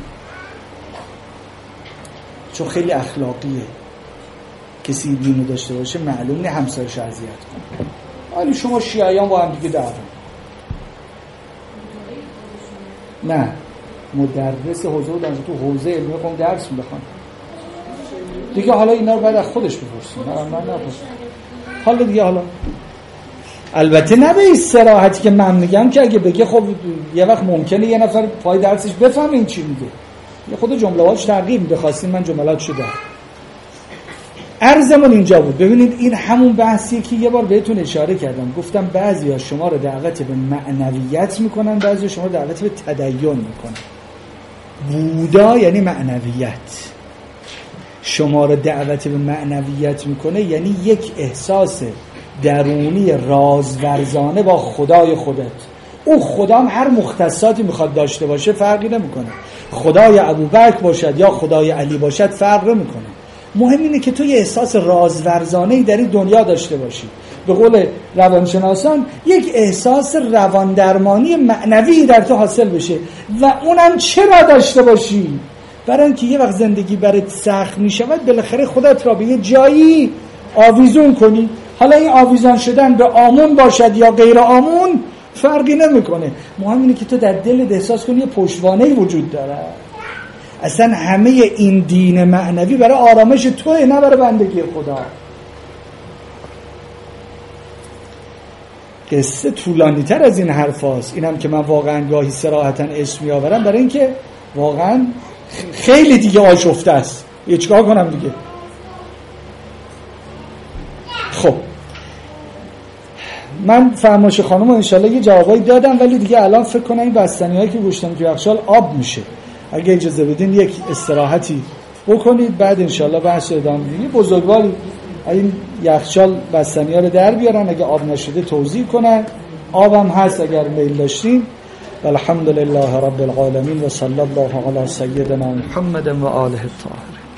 چون خیلی اخلاقیه. کسی دینو داشته باشه معلوم نه همسرش اذیت کنه. ولی شما شیعیان با هم دیگه دعوا، نه مدرس حوزه و دانشگاه تو حوزه علمی قم درس بخوان دیگه. حالا اینا رو بعد از خودش بپرسیم، من نپرسیم. حالا دیگه حالا البته نه به این صراحتی که من میگم که اگه بگه خب یه وقت ممکنه یه نفر پای درسش بفهمه این چی میگه، یه خود جمله‌هاش تغییر میده. خواستین من جملاتشو دارم. عرضمون اینجا بود. ببینید این همون بحثیه که یه بار بهتون اشاره کردم، گفتم بعضیا شما رو دعوت به معنویت میکنن، بعضیا شما رو دعوت به تدین میکنن. بودا یعنی معنویت. شما رو دعوت به معنویت میکنه یعنی یک احساس درونی رازورزانه با خدای خودت، او خدا هم هر مختصاتی میخواد داشته باشه فرقی نمیکنه، خدای ابوبکر باشد یا خدای علی باشد فرق نمیکنه. مهم اینه که تو یه احساس رازورزانه‌ای در این دنیا داشته باشی. به قول روانشناسان یک احساس رواندرمانی معنوی در تو حاصل بشه و اونم چرا داشته باشی؟ برای اینکه یه وقت زندگی برات سخت میشود بالاخره خودت را به یه جایی آویزون کنی. حالا این آویزان شدن به آمون باشد یا غیر آمون فرقی نمیکنه، مهم اینه که تو در دلت احساس کنی یه پشتوانه‌ای وجود داره. اصلا همه این دین معنوی برای آرامش توئه، نه برای بندگی خدا. قصه طولانی تر از این حرف هاست، اینم که من واقعا گاهی صراحتا اسم میآورم برای اینکه واقعا خیلی دیگه آشفته است. یه چیکار کنم دیگه؟ خب من فرمایش خانم رو انشالله یه جوابایی دادم، ولی دیگه الان فکر کنم این بستنی هایی که گوشتم تو یخچال آب میشه. اگه اجازه بدین یک استراحتی بکنید، بعد انشالله بحث ادامه میدیم. بزرگواری این یخچال بستنی ها رو در بیارن، اگه آب نشده توضیح کنن. آبم هست اگر میل داشتین. والحمد لله رب العالمین و صلی الله علی سیدنا محمد و آله الطاهرین.